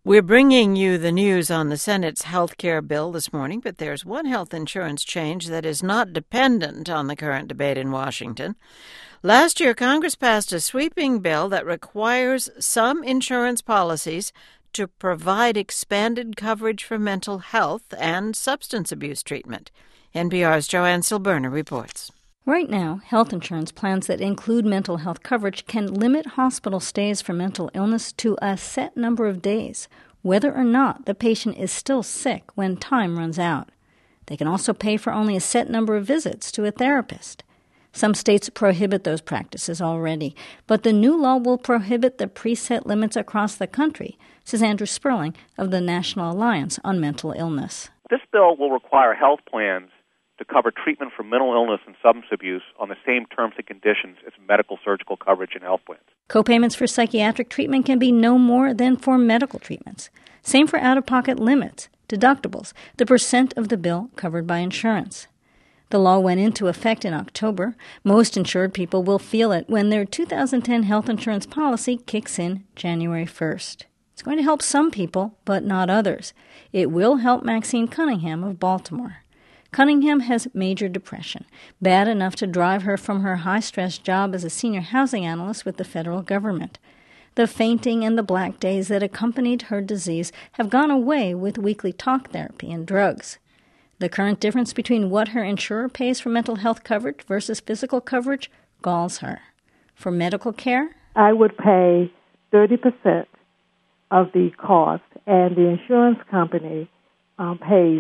We're bringing you the news on the Senate's health care bill this morning, but there's one health insurance change that is not dependent on the current debate in Washington. Last year, Congress passed a sweeping bill that requires some insurance policies to provide expanded coverage for mental health and substance abuse treatment. NPR's Joanne Silberner reports. Right now, health insurance plans that include mental health coverage can limit hospital stays for mental illness to a set number of days, whether or not the patient is still sick when time runs out. They can also pay for only a set number of visits to a therapist. Some states prohibit those practices already, but the new law will prohibit the preset limits across the country, says Andrew Sperling of the National Alliance on Mental Illness. This bill will require health plans to cover treatment for mental illness and substance abuse on the same terms and conditions as medical surgical coverage in health plans. Co-payments for psychiatric treatment can be no more than for medical treatments. Same for out-of-pocket limits, deductibles, the percent of the bill covered by insurance. The law went into effect in October. Most insured people will feel it when their 2010 health insurance policy kicks in January 1st. It's going to help some people, but not others. It will help Maxine Cunningham of Baltimore. Cunningham has major depression, bad enough to drive her from her high-stress job as a senior housing analyst with the federal government. The fainting and the black days that accompanied her disease have gone away with weekly talk therapy and drugs. The current difference between what her insurer pays for mental health coverage versus physical coverage galls her. For medical care, I would pay 30% of the cost, and the insurance company pays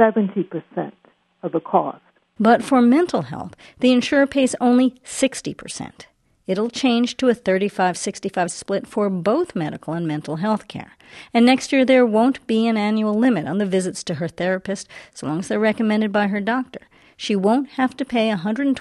70% of the cost. But for mental health, the insurer pays only 60%. It'll change to a 35-65 split for both medical and mental health care. And next year there won't be an annual limit on the visits to her therapist, so long as they're recommended by her doctor. She won't have to pay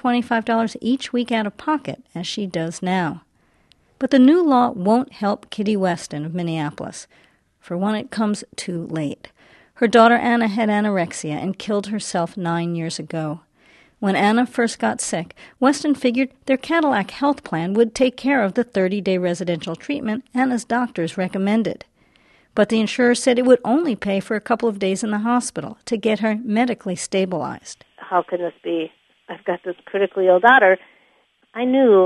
$125 each week out of pocket, as she does now. But the new law won't help Kitty Weston of Minneapolis. For one, it comes too late. Her daughter Anna had anorexia and killed herself 9 years ago. When Anna first got sick, Weston figured their Cadillac health plan would take care of the 30-day residential treatment Anna's doctors recommended. But the insurer said it would only pay for a couple of days in the hospital to get her medically stabilized. How can this be? I've got this critically ill daughter. I knew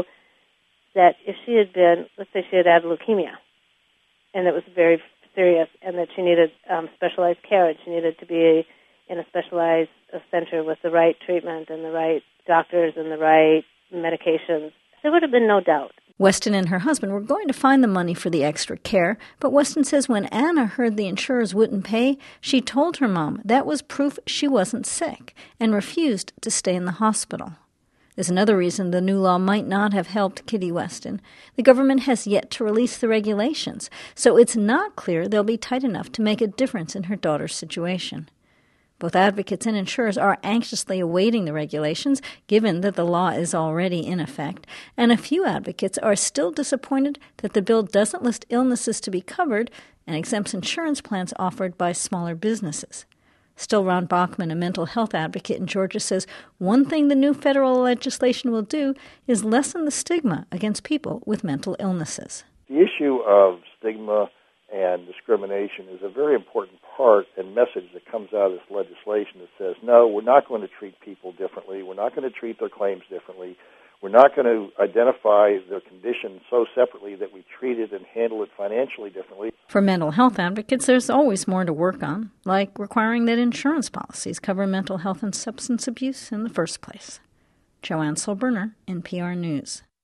that if she had been, let's say she had had leukemia, and it was very serious, and that she needed specialized care, and she needed to be in a specialized center with the right treatment and the right doctors and the right medications, there would have been no doubt. Weston and her husband were going to find the money for the extra care, but Weston says when Anna heard the insurers wouldn't pay, she told her mom that was proof she wasn't sick and refused to stay in the hospital. There's another reason the new law might not have helped Kitty Weston. The government has yet to release the regulations, so it's not clear they'll be tight enough to make a difference in her daughter's situation. Both advocates and insurers are anxiously awaiting the regulations, given that the law is already in effect, and a few advocates are still disappointed that the bill doesn't list illnesses to be covered and exempts insurance plans offered by smaller businesses. Still, Ron Bachman, a mental health advocate in Georgia, says one thing the new federal legislation will do is lessen the stigma against people with mental illnesses. The issue of stigma and discrimination is a very important part and message that comes out of this legislation that says, no, we're not going to treat people differently. We're not going to treat their claims differently. We're not going to identify their condition so separately that we treat it and handle it financially differently. For mental health advocates, there's always more to work on, like requiring that insurance policies cover mental health and substance abuse in the first place. Joanne Silberner, NPR News.